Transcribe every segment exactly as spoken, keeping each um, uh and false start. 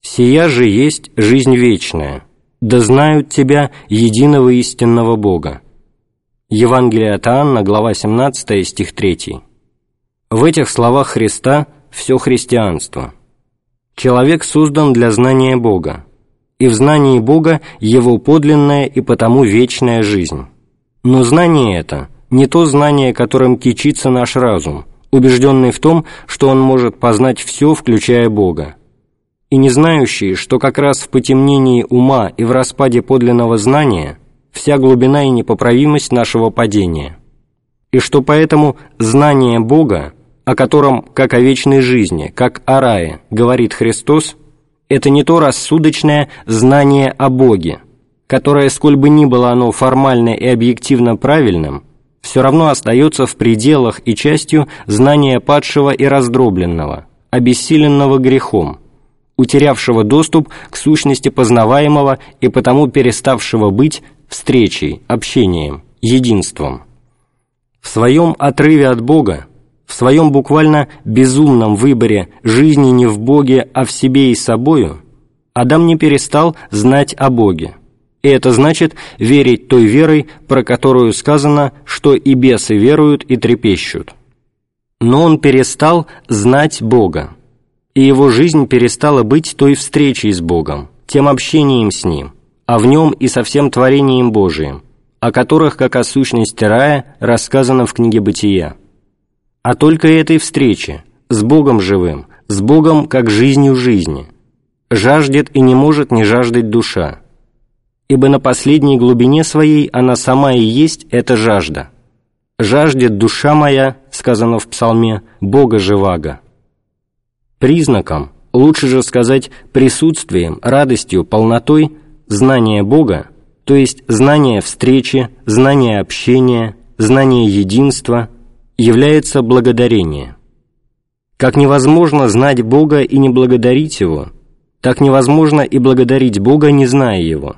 «Сия же есть жизнь вечная, да знают Тебя, единого истинного Бога». Евангелие от Иоанна, глава семнадцатая, стих третий. В этих словах Христа все христианство. Человек создан для знания Бога, и в знании Бога его подлинная и потому вечная жизнь. Но знание это не то знание, которым кичится наш разум, убежденный в том, что он может познать все, включая Бога, и не знающий, что как раз в потемнении ума и в распаде подлинного знания вся глубина и непоправимость нашего падения, и что поэтому знание Бога, о котором, как о вечной жизни, как о рае, говорит Христос, это не то рассудочное знание о Боге, которое, сколь бы ни было оно формально и объективно правильным, все равно остается в пределах и частью знания падшего и раздробленного, обессиленного грехом, утерявшего доступ к сущности познаваемого и потому переставшего быть встречей, общением, единством. В своем отрыве от Бога, в своем буквально безумном выборе жизни не в Боге, а в себе и собою, Адам не перестал знать о Боге. И это значит верить той верой, про которую сказано, что и бесы веруют и трепещут. Но он перестал знать Бога, и его жизнь перестала быть той встречей с Богом, тем общением с Ним, а в Нем и со всем творением Божиим, о которых, как о сущности рая, рассказано в книге Бытия. А только этой встречи с Богом живым, с Богом как жизнью жизни, жаждет и не может не жаждать душа, ибо на последней глубине своей она сама и есть эта жажда. «Жаждет душа моя», сказано в Псалме, «Бога живаго». Признаком, лучше же сказать присутствием, радостью, полнотой знания Бога, то есть знания встречи, знания общения, знания единства, является благодарение. Как невозможно знать Бога и не благодарить Его, так невозможно и благодарить Бога, не зная Его.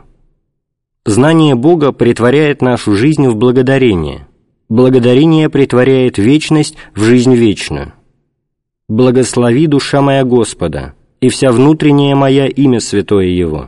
Знание Бога претворяет нашу жизнь в благодарение. Благодарение претворяет вечность в жизнь вечную. «Благослови, душа моя, Господа, и вся внутренняя моя имя святое Его».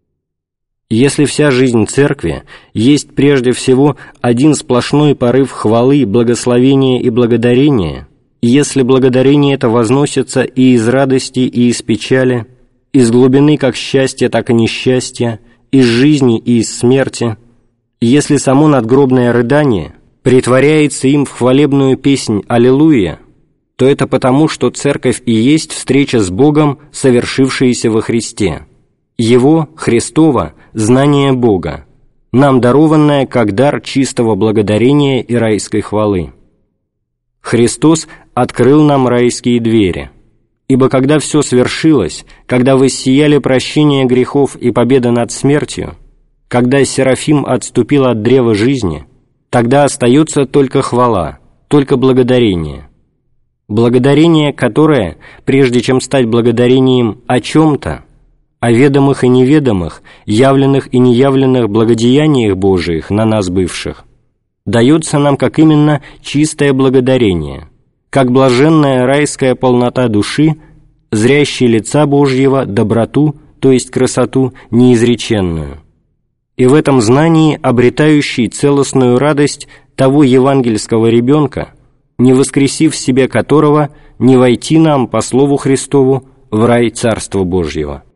Если вся жизнь Церкви есть прежде всего один сплошной порыв хвалы, благословения и благодарения, и если благодарение это возносится и из радости, и из печали, из глубины как счастья, так и несчастья, из жизни и из смерти, и если само надгробное рыдание претворяется им в хвалебную песнь «Аллилуйя», то это потому, что Церковь и есть встреча с Богом, совершившаяся во Христе, Его, Христова, знание Бога, нам дарованное как дар чистого благодарения и райской хвалы. Христос открыл нам райские двери, ибо когда все свершилось, когда воссияли прощение грехов и победа над смертью, когда Серафим отступил от древа жизни, тогда остается только хвала, только благодарение. Благодарение, которое, прежде чем стать благодарением о чем-то, о ведомых и неведомых, явленных и неявленных благодеяниях Божиих на нас бывших, дается нам как именно чистое благодарение, как блаженная райская полнота души, зрящей лица Божьего доброту, то есть красоту неизреченную, и в этом знании обретающий целостную радость того евангельского ребенка, не воскресив в себе которого, не войти нам, по слову Христову, в рай Царства Божьего.